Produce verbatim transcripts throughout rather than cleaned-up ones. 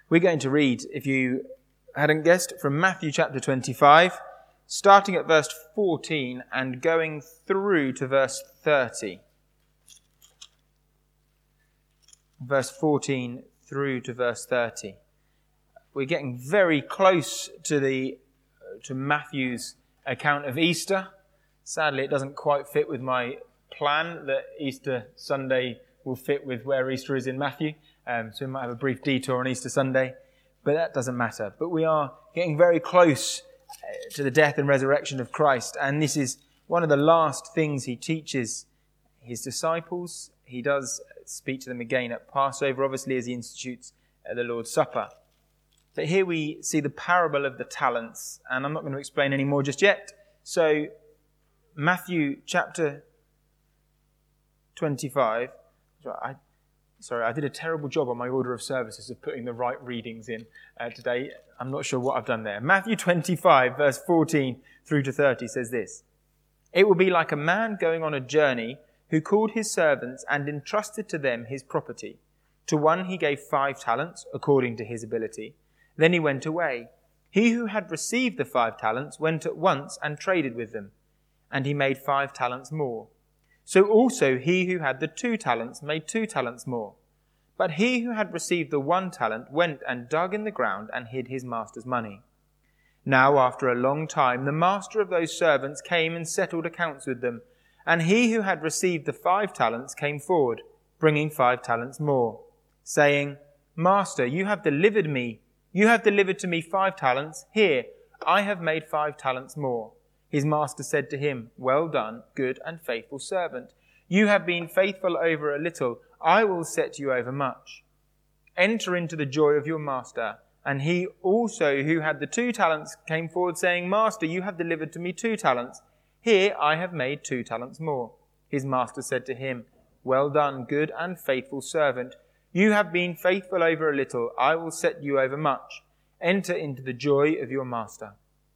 We're going to read, if you hadn't guessed, from Matthew chapter twenty-five, starting at verse fourteen and going through to verse thirty. Verse fourteen through to verse thirty. We're getting very close to the to Matthew's account of Easter. Sadly, it doesn't quite fit with my plan that Easter Sunday will fit with where Easter is in Matthew. Um, so we might have a brief detour on Easter Sunday, but that doesn't matter. But we are getting very close to the death and resurrection of Christ, and this is one of the last things he teaches his disciples. He does speak to them again at Passover, obviously, as he institutes the Lord's Supper. But here we see the parable of the talents, and I'm not going to explain any more just yet. So, Matthew chapter twenty-five. I, sorry, I did a terrible job on my order of services of putting the right readings in uh, today. I'm not sure what I've done there. Matthew twenty-five, verse fourteen through to thirty says this. It will be like a man going on a journey who called his servants and entrusted to them his property. To one he gave five talents, according to his ability. Then he went away. He who had received the five talents went at once and traded with them, and he made five talents more. So also he who had the two talents made two talents more. But he who had received the one talent went and dug in the ground and hid his master's money. Now after a long time the master of those servants came and settled accounts with them. And he who had received the five talents came forward, bringing five talents more, saying, Master, you have delivered me, you have delivered to me five talents. Here, I have made five talents more. His master said to him, Well done, good and faithful servant. You have been faithful over a little, I will set you over much. Enter into the joy of your master. And he also who had the two talents came forward, saying, Master, you have delivered to me two talents. Here I have made two talents more. His master said to him, Well done, good and faithful servant. You have been faithful over a little, I will set you over much. Enter into the joy of your master.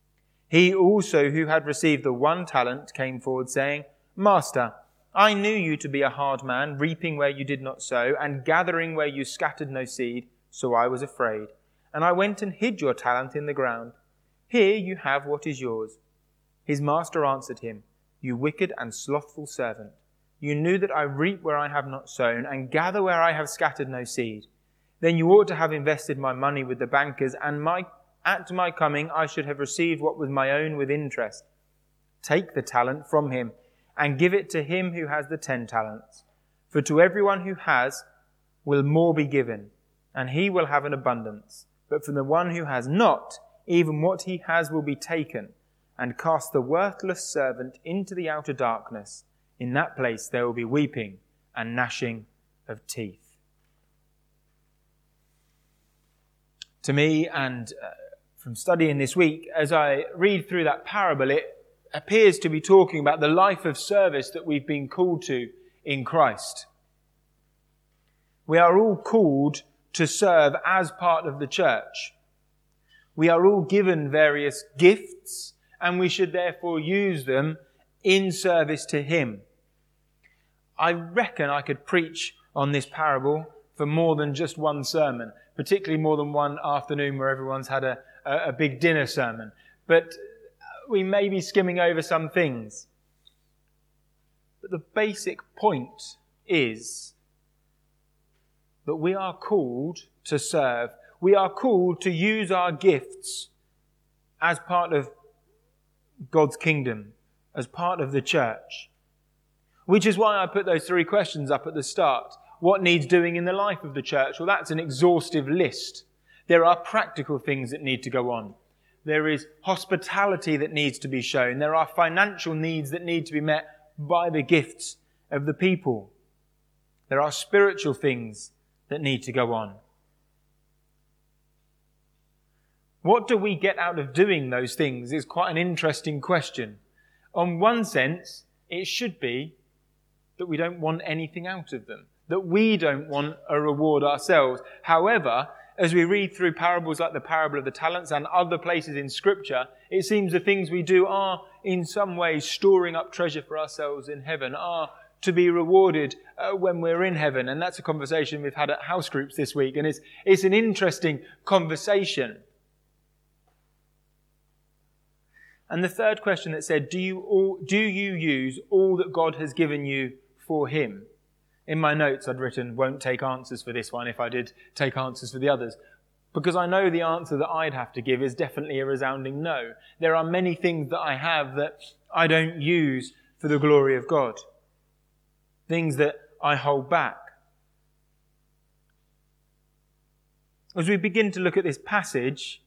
He also who had received the one talent came forward, saying, Master, I knew you to be a hard man, reaping where you did not sow, and gathering where you scattered no seed, so I was afraid. And I went and hid your talent in the ground. Here you have what is yours. His master answered him, You wicked and slothful servant. You knew that I reap where I have not sown, and gather where I have scattered no seed. Then you ought to have invested my money with the bankers, and my, at my coming I should have received what was my own with interest. Take the talent from him, and give it to him who has the ten talents. For to everyone who has will more be given, and he will have an abundance. But from the one who has not, even what he has will be taken. And cast the worthless servant into the outer darkness. In that place there will be weeping and gnashing of teeth. To me, and uh, from studying this week, as I read through that parable, it appears to be talking about the life of service that we've been called to in Christ. We are all called to serve as part of the church. We are all given various gifts, and we should therefore use them in service to Him. I reckon I could preach on this parable for more than just one sermon, particularly more than one afternoon where everyone's had a, a, a big dinner sermon. But we may be skimming over some things. But the basic point is that we are called to serve. We are called to use our gifts as part of God's kingdom, as part of the church. Which is why I put those three questions up at the start. What needs doing in the life of the church? Well, that's an exhaustive list. There are practical things that need to go on. There is hospitality that needs to be shown. There are financial needs that need to be met by the gifts of the people. There are spiritual things that need to go on. What do we get out of doing those things is quite an interesting question. On one sense, it should be that we don't want anything out of them, that we don't want a reward ourselves. However, as we read through parables like the parable of the talents and other places in Scripture, it seems the things we do are in some ways storing up treasure for ourselves in heaven, are to be rewarded uh, when we're in heaven? And that's a conversation we've had at house groups this week. And it's, it's an interesting conversation. And the third question that said, do you all, do you use all that God has given you for him? In my notes I'd written, won't take answers for this one if I did take answers for the others. Because I know the answer that I'd have to give is definitely a resounding no. There are many things that I have that I don't use for the glory of God. Things that I hold back. As we begin to look at this passage,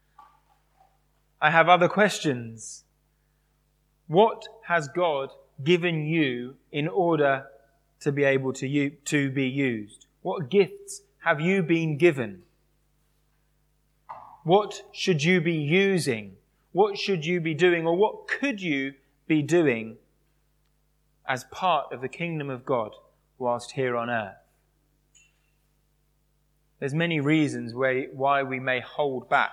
I have other questions. What has God given you in order to be able to, u- to be used? What gifts have you been given? What should you be using? What should you be doing? Or what could you be doing as part of the kingdom of God whilst here on earth? There's many reasons why we may hold back.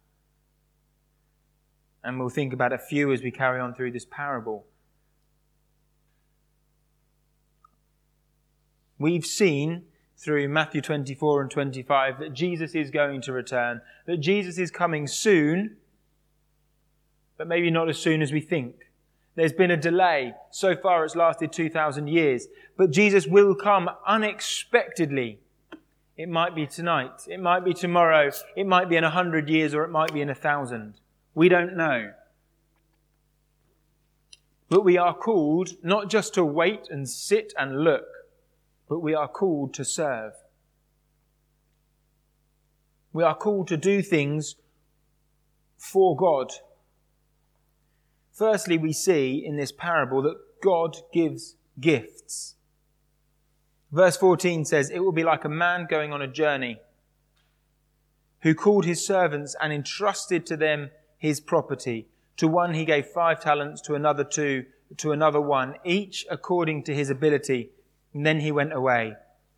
And we'll think about a few as we carry on through this parable. We've seen through Matthew twenty-four and twenty-five that Jesus is going to return, that Jesus is coming soon, but maybe not as soon as we think. There's been a delay. So far it's lasted two thousand years. But Jesus will come unexpectedly. It might be tonight. It might be tomorrow. It might be in a hundred years, or it might be in a thousand. We don't know. But we are called not just to wait and sit and look, but we are called to serve. We are called to do things for God. Firstly, we see in this parable that God gives gifts. Verse fourteen says, "It will be like a man going on a journey who called his servants and entrusted to them his property. To one he gave five talents, to another two, to another one, each according to his ability. And then he went away."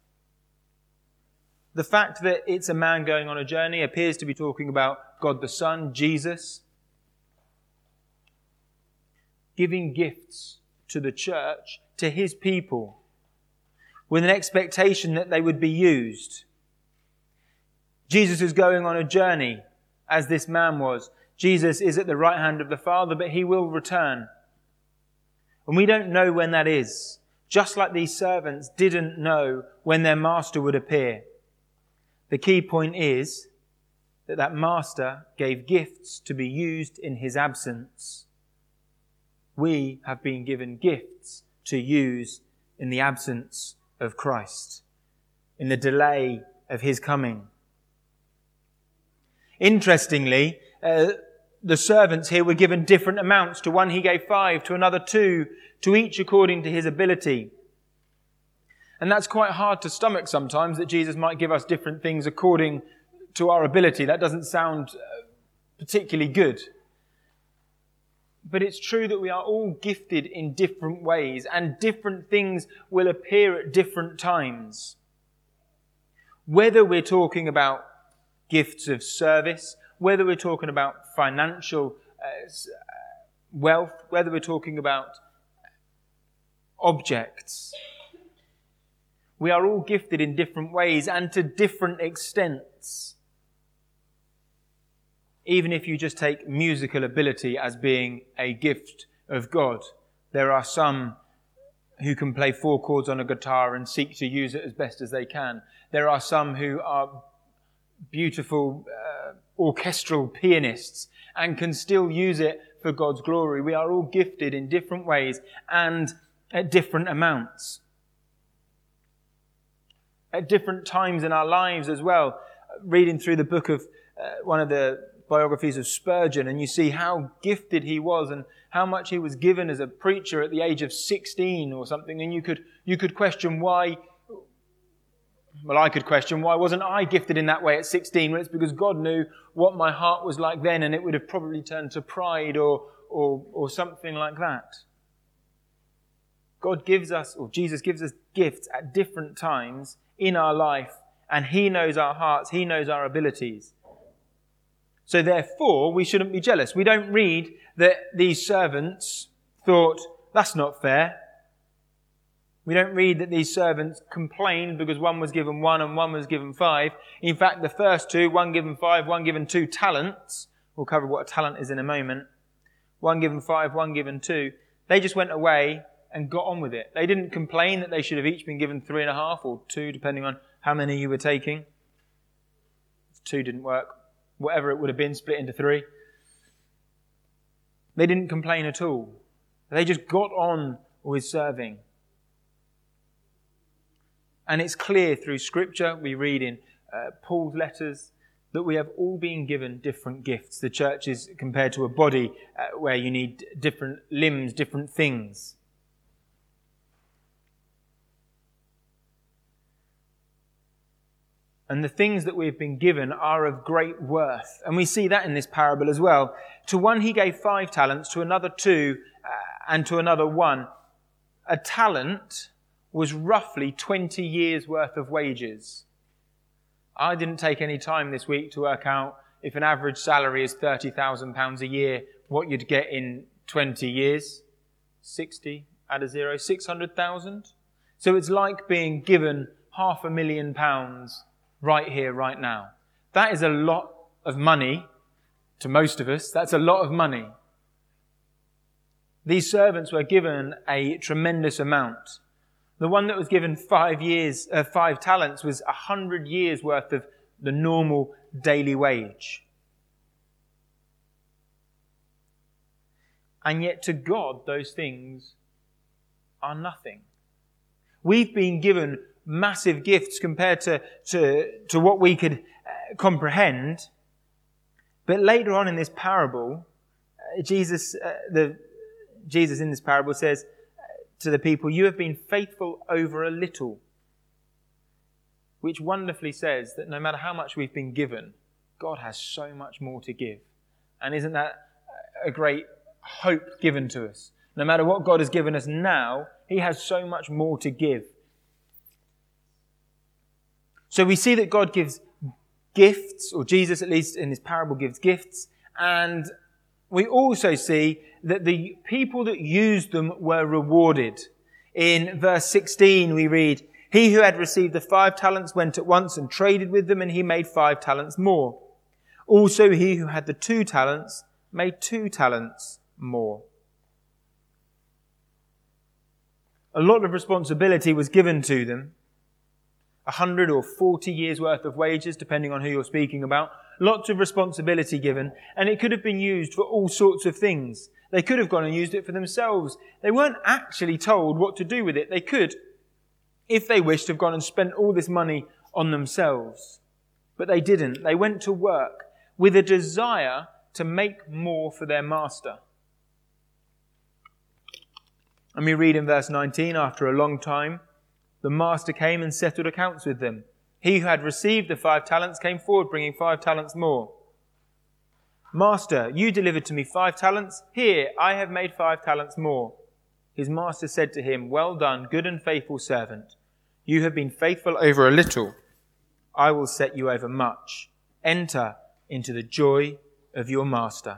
The fact that it's a man going on a journey appears to be talking about God the Son, Jesus, giving gifts to the church, to his people, with an expectation that they would be used. Jesus is going on a journey, as this man was. Jesus is at the right hand of the Father, but he will return. And we don't know when that is. Just like these servants didn't know when their master would appear. The key point is that that master gave gifts to be used in his absence. We have been given gifts to use in the absence of Christ, in the delay of his coming. Interestingly, uh, the servants here were given different amounts. To one he gave five, to another two, to each according to his ability. And that's quite hard to stomach sometimes, that Jesus might give us different things according to our ability. That doesn't sound particularly good. But it's true that we are all gifted in different ways, and different things will appear at different times. Whether we're talking about gifts of service, whether we're talking about financial uh, wealth, whether we're talking about objects, we are all gifted in different ways and to different extents. Even if you just take musical ability as being a gift of God, there are some who can play four chords on a guitar and seek to use it as best as they can. There are some who are beautiful uh, orchestral pianists and can still use it for God's glory. We are all gifted in different ways and at different amounts. At different times in our lives as well. Reading through the book of uh, one of the biographies of Spurgeon, and you see how gifted he was and how much he was given as a preacher at the age of sixteen or something, and you could you could question why. Well, I could question, why wasn't I gifted in that way at sixteen? Well, it's because God knew what my heart was like then, and it would have probably turned to pride or or or something like that. God gives us, or Jesus gives us gifts at different times in our life, and he knows our hearts, he knows our abilities. So therefore, we shouldn't be jealous. We don't read that these servants thought, that's not fair. We don't read that these servants complained because one was given one and one was given five. In fact, the first two, one given five, one given two talents. We'll cover what a talent is in a moment. One given five, one given two. They just went away and got on with it. They didn't complain that they should have each been given three and a half or two, depending on how many you were taking. Two didn't work. Whatever it would have been, split into three. They didn't complain at all. They just got on with serving. And it's clear through Scripture, we read in uh, Paul's letters, that we have all been given different gifts. The church is compared to a body uh, where you need different limbs, different things. And the things that we've been given are of great worth. And we see that in this parable as well. To one he gave five talents, to another two, uh, and to another one. A talent was roughly twenty years worth of wages. I didn't take any time this week to work out if an average salary is thirty thousand pounds a year, what you'd get in twenty years. sixty, add a zero, six hundred thousand. So it's like being given half a million pounds right here, right now. That is a lot of money to most of us. That's a lot of money. These servants were given a tremendous amount. The one that was given five years, uh, five talents was a hundred years worth of the normal daily wage. And yet to God, those things are nothing. We've been given massive gifts compared to, to, to what we could uh, comprehend. But later on in this parable, uh, Jesus, uh, the, Jesus in this parable says, to the people, you have been faithful over a little. Which wonderfully says that no matter how much we've been given, God has so much more to give. And isn't that a great hope given to us? No matter what God has given us now, He has so much more to give. So we see that God gives gifts, or Jesus at least in this parable gives gifts, and we also see that the people that used them were rewarded. In verse sixteen we read, he who had received the five talents went at once and traded with them, and he made five talents more. Also he who had the two talents made two talents more. A lot of responsibility was given to them. A hundred or forty years worth of wages, depending on who you're speaking about. Lots of responsibility given, and it could have been used for all sorts of things. They could have gone and used it for themselves. They weren't actually told what to do with it. They could, if they wished, have gone and spent all this money on themselves. But they didn't. They went to work with a desire to make more for their master. And we read in verse nineteen, after a long time, the master came and settled accounts with them. He who had received the five talents came forward, bringing five talents more. Master, you delivered to me five talents. Here, I have made five talents more. His master said to him, well done, good and faithful servant. You have been faithful over a little. I will set you over much. Enter into the joy of your master.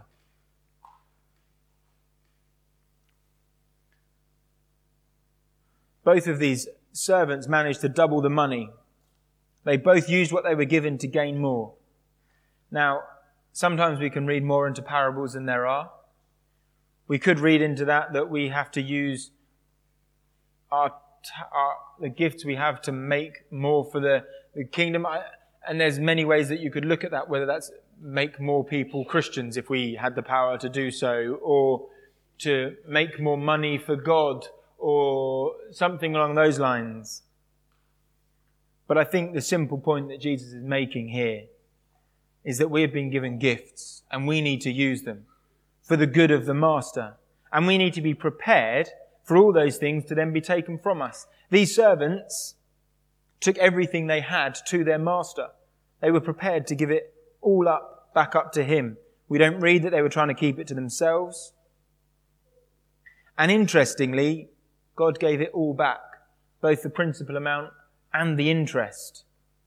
Both of these servants managed to double the money. They both used what they were given to gain more. Now, sometimes we can read more into parables than there are. We could read into that that we have to use our, our the gifts we have to make more for the, the kingdom. And there's many ways that you could look at that, whether that's make more people Christians if we had the power to do so, or to make more money for God, or something along those lines. But I think the simple point that Jesus is making here is that we have been given gifts and we need to use them for the good of the master. And we need to be prepared for all those things to then be taken from us. These servants took everything they had to their master. They were prepared to give it all up, back up to him. We don't read that they were trying to keep it to themselves. And interestingly, God gave it all back, both the principal amount and the interest.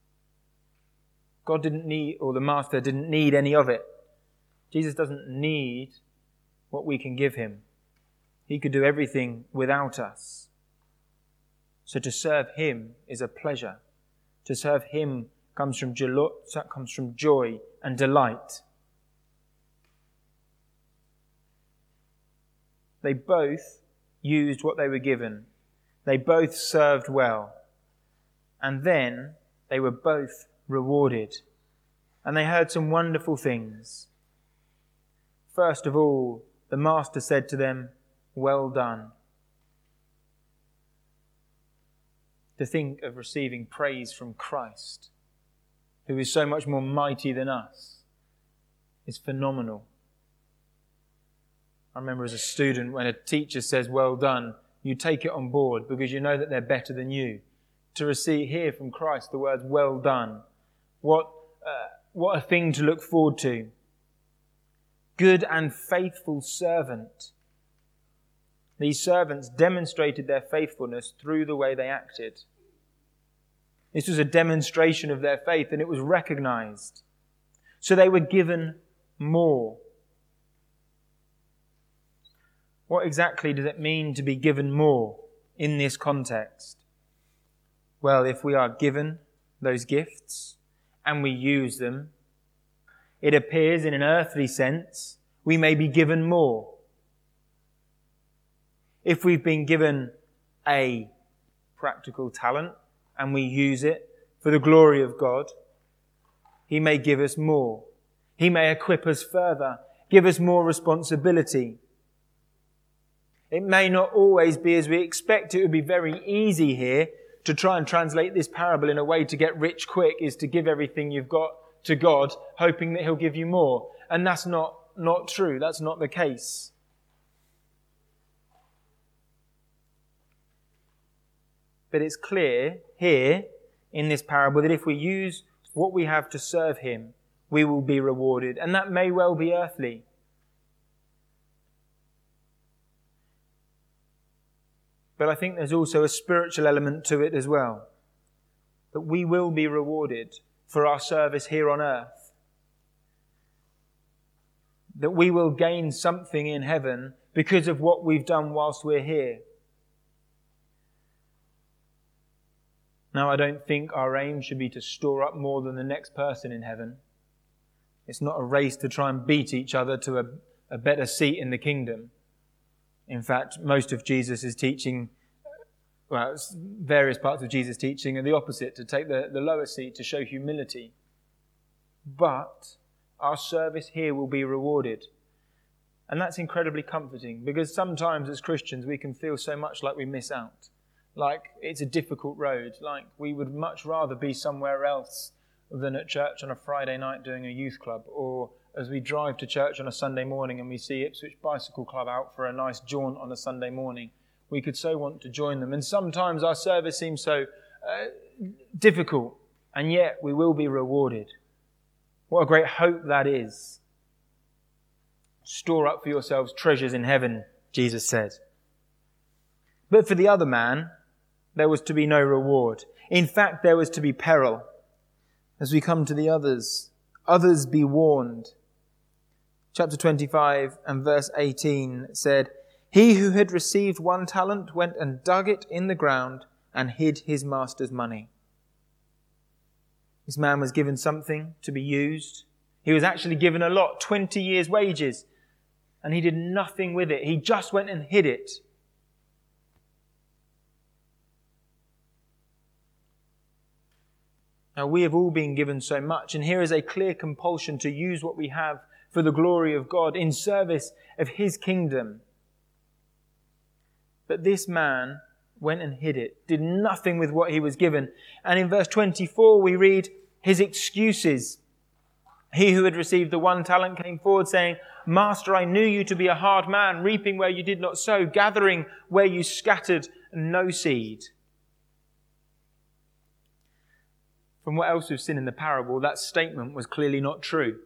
God didn't need, or the master didn't need any of it. Jesus doesn't need what we can give him. He could do everything without us. So to serve him is a pleasure. To serve him comes from joy, comes from joy and delight. They both used what they were given. They both served well. And then they were both rewarded. And they heard some wonderful things. First of all, the master said to them, "Well done." To think of receiving praise from Christ, who is so much more mighty than us, is phenomenal. I remember as a student, when a teacher says, "Well done," you take it on board because you know that they're better than you. To receive, hear from Christ the words, "Well done." What, uh, what a thing to look forward to. Good and faithful servant. These servants demonstrated their faithfulness through the way they acted. This was a demonstration of their faith, and it was recognized. So they were given more. What exactly does it mean to be given more in this context? Well, if we are given those gifts and we use them, it appears in an earthly sense we may be given more. If we've been given a practical talent and we use it for the glory of God, he may give us more. He may equip us further, give us more responsibility. It may not always be as we expect. It would be very easy here to try and translate this parable in a way to get rich quick, is to give everything you've got to God, hoping that he'll give you more. And that's not, not true. That's not the case. But it's clear here in this parable that if we use what we have to serve him, we will be rewarded. And that may well be earthly. But I think there's also a spiritual element to it as well. That we will be rewarded for our service here on earth. That we will gain something in heaven because of what we've done whilst we're here. Now, I don't think our aim should be to store up more than the next person in heaven. It's not a race to try and beat each other to a, a better seat in the kingdom. In fact, most of Jesus' teaching, well, various parts of Jesus' teaching are the opposite, to take the, the lower seat, to show humility. But our service here will be rewarded. And that's incredibly comforting, because sometimes as Christians we can feel so much like we miss out. Like it's a difficult road, like we would much rather be somewhere else than at church on a Friday night doing a youth club, or as we drive to church on a Sunday morning and we see Ipswich Bicycle Club out for a nice jaunt on a Sunday morning. We could so want to join them. And sometimes our service seems so uh, difficult, and yet we will be rewarded. What a great hope that is. Store up for yourselves treasures in heaven, Jesus said. But for the other man, there was to be no reward. In fact, there was to be peril. As we come to the others, others be warned. Chapter twenty-five and verse eighteen said, "He who had received one talent went and dug it in the ground and hid his master's money." This man was given something to be used. He was actually given a lot, twenty years' wages, and he did nothing with it. He just went and hid it. Now, we have all been given so much, and here is a clear compulsion to use what we have for the glory of God in service of his kingdom. But this man went and hid it, did nothing with what he was given. And in verse twenty-four we read his excuses. He who had received the one talent came forward saying, "Master, I knew you to be a hard man, reaping where you did not sow, gathering where you scattered no seed." From what else we've seen in the parable, that statement was clearly not true.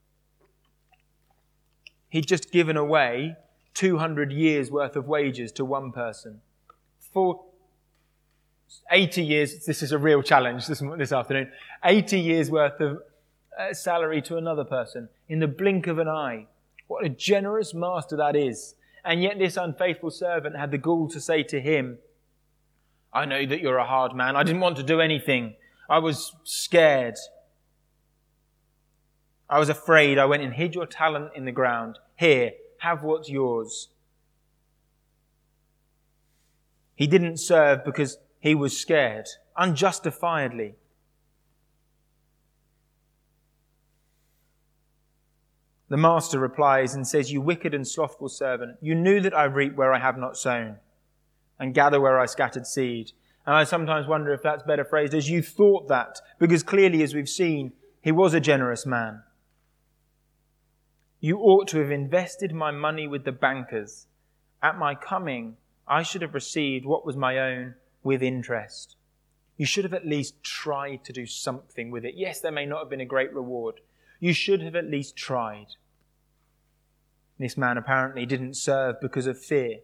He'd just given away two hundred years worth of wages to one person. For eighty years, this is a real challenge this, this afternoon, eighty years worth of uh, salary to another person in the blink of an eye. What a generous master that is. And yet this unfaithful servant had the gall to say to him, I know that you're a hard man. I didn't want to do anything. I was scared. I was afraid. I went and hid your talent in the ground. Here, have what's yours. He didn't serve because he was scared, unjustifiedly. The master replies and says, "You wicked and slothful servant, you knew that I reap where I have not sown, and gather where I scattered seed." And I sometimes wonder if that's better phrased as "you thought that," because clearly, as we've seen, he was a generous man. "You ought to have invested my money with the bankers. At my coming, I should have received what was my own with interest." You should have at least tried to do something with it. Yes, there may not have been a great reward. You should have at least tried. This man apparently didn't serve because of fear.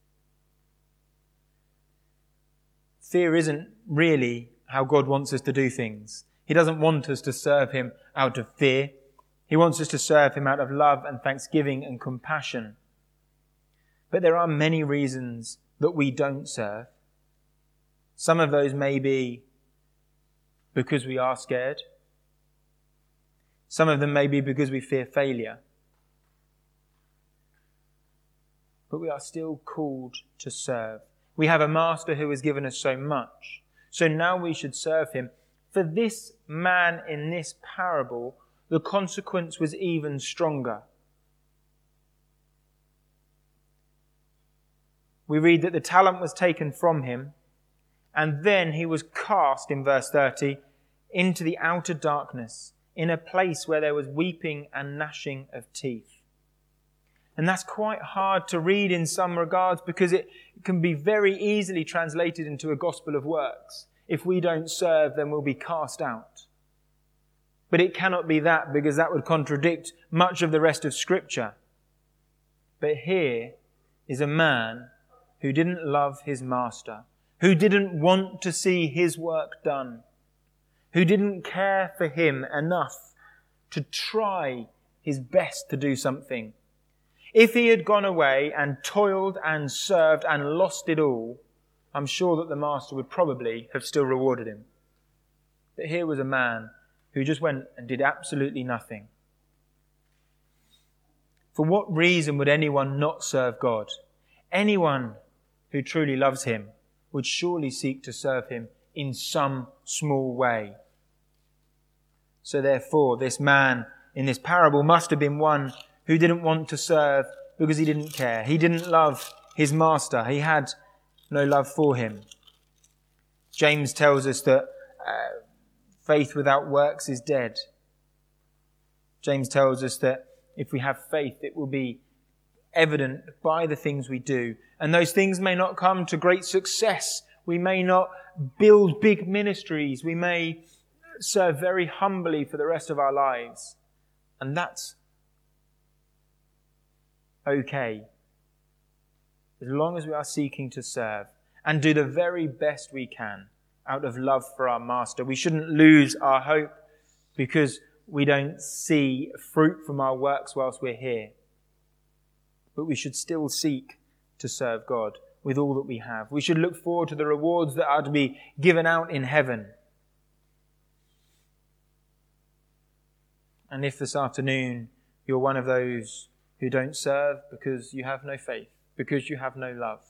Fear isn't really how God wants us to do things. He doesn't want us to serve him out of fear. He wants us to serve him out of love and thanksgiving and compassion. But there are many reasons that we don't serve. Some of those may be because we are scared. Some of them may be because we fear failure. But we are still called to serve. We have a master who has given us so much. So now we should serve him. For this man in this parable, the consequence was even stronger. We read that the talent was taken from him, and then he was cast, in verse thirty, into the outer darkness, in a place where there was weeping and gnashing of teeth. And that's quite hard to read in some regards because it can be very easily translated into a gospel of works. If we don't serve, then we'll be cast out. But it cannot be that because that would contradict much of the rest of Scripture. But here is a man who didn't love his master, who didn't want to see his work done, who didn't care for him enough to try his best to do something. If he had gone away and toiled and served and lost it all, I'm sure that the master would probably have still rewarded him. But here was a man who just went and did absolutely nothing. For what reason would anyone not serve God? Anyone who truly loves him would surely seek to serve him in some small way. So therefore, this man in this parable must have been one who didn't want to serve because he didn't care. He didn't love his master. He had no love for him. James tells us that uh, faith without works is dead. James tells us that if we have faith, it will be evident by the things we do. And those things may not come to great success. We may not build big ministries. We may serve very humbly for the rest of our lives. And that's okay. As long as we are seeking to serve and do the very best we can out of love for our master. We shouldn't lose our hope because we don't see fruit from our works whilst we're here. But we should still seek to serve God with all that we have. We should look forward to the rewards that are to be given out in heaven. And if this afternoon you're one of those who don't serve because you have no faith, because you have no love,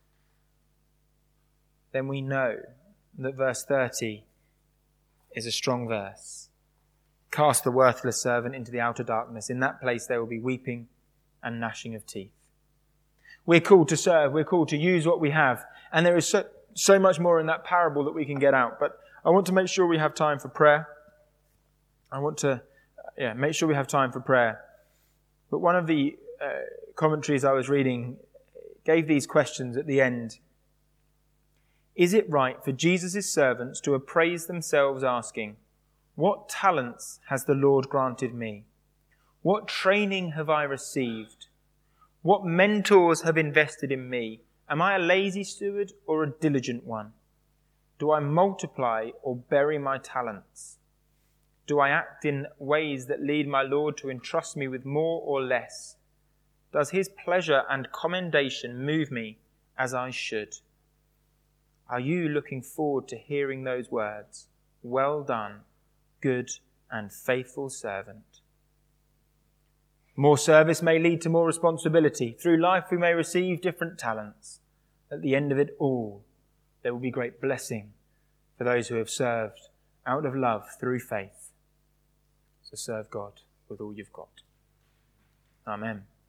then we know that verse thirty is a strong verse. Cast the worthless servant into the outer darkness. In that place there will be weeping and gnashing of teeth. We're called to serve. We're called to use what we have. And there is so, so much more in that parable that we can get out. But I want to make sure we have time for prayer. I want to yeah, make sure we have time for prayer. But one of the uh, commentaries I was reading gave these questions at the end. Is it right for Jesus' servants to appraise themselves asking, what talents has the Lord granted me? What training have I received? What mentors have invested in me? Am I a lazy steward or a diligent one? Do I multiply or bury my talents? Do I act in ways that lead my Lord to entrust me with more or less? Does his pleasure and commendation move me as I should? Are you looking forward to hearing those words? Well done, good and faithful servant. More service may lead to more responsibility. Through life we may receive different talents. At the end of it all, there will be great blessing for those who have served out of love through faith. So serve God with all you've got. Amen.